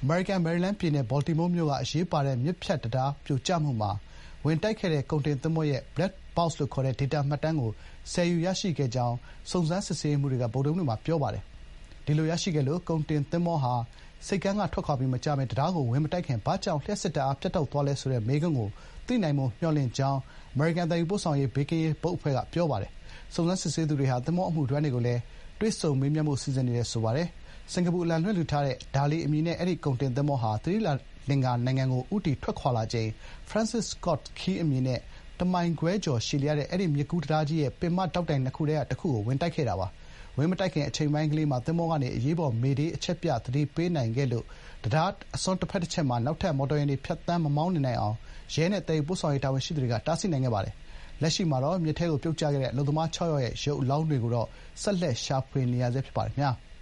မေရိကန်မယ်ရီလန်းပြည်နယ်ဘော်တီမိုးမြို့ကအရေးပါတဲ့မြစ်ဖြတ်တံတားပြိုကျမှုမှာဝင်တိုက်ခဲ့တဲ့ကုန်တင်သင်္ဘောရဲ့ Black Box လို့ခေါ်တဲ့ဒေတာမှတ်တမ်းကိုဆယ်ယူရရှိခဲ့ကြောင်းစုံစမ်းစစ်ဆေးရေးမှူးတွေကဗုဒ္ဓဟူးနေ့မှာပြောပါတယ်။ဒီလိုရရှိခဲ့လို့ကုန်တင်သင်္ဘောဟာဆိပ်ကမ်းကထွက်ခွာပြီးမကြာမီတံတားကိုဝင်မတိုက်ခင်ဘာကြောင့်လျှပ်စစ်ဓာတ်အားပြတ်တောက်သွားလဲဆိုတဲ့မေးခွန်းကိုသိနိုင်ဖို့မျှော်လင့်ကြောင်းအမေရိကန်သယ်ယူပို့ဆောင်ရေးဘေးကင်းရေးဘုတ်အဖွဲ့ကပြောပါတယ်။စုံစမ်းစစ်ဆေးသူတွေဟာသင်္ဘောအမှုထမ်းတွေကိုလည်းတွေ့ဆုံမေးမြန်းဖို့စီစဉ်နေတယ်ဆိုပါတယ်။စင်ကာပူအလံလွှင့်ထူထားတဲ့ဒါလီအမည်နဲ့အဲဒီကုန်တင်သင်္ဘောဟာသီရိလင်္ကာနိုင်ငံကိုဦးတည်ထွက်ခွာလာချိန် Francis Scott Key အမည်နဲ့တမိုင်ခွဲကျော်ရှည်လျားတဲ့အဲဒီမြစ်ကူးတံတားကြီးရဲ့ပင်မဒေါက်တိုင်နှစ်ခုထဲကတခုကိုဝင်တိုက်ခဲ့တာပါ။ဝင်မတိုက်ခင်အချိန်ပိုင်းကလေးမှာသင်္ဘောကနေအရေးပေါ်မေဒေးအချက်ပြသတိပေးနိုင်ခဲ့လို့တံတားအစွန်းတဘက်တချက်မှာနောက်ထပ်မော်တော်ယာဉ်တွေဖြတ်သန်းမမောင်းနှင်နိုင်အောင်ရဲနဲ့သယ်ယူပို့ဆောင်ရေးတာဝန်ရှိသူတွေကတားဆီးနိုင်ခဲ့ပါတယ်။လက်ရှိမှာတော့မြစ်ထဲကိုပြုတ်ကျခဲ့တဲ့အလုပ်သမား6 ယောက်ရဲ့ရုပ်အလောင်းတွေကိုတော့ဆက်လက်ရှာဖွေနေရဆဲဖြစ်ပါတယ်ခင်ဗျာ။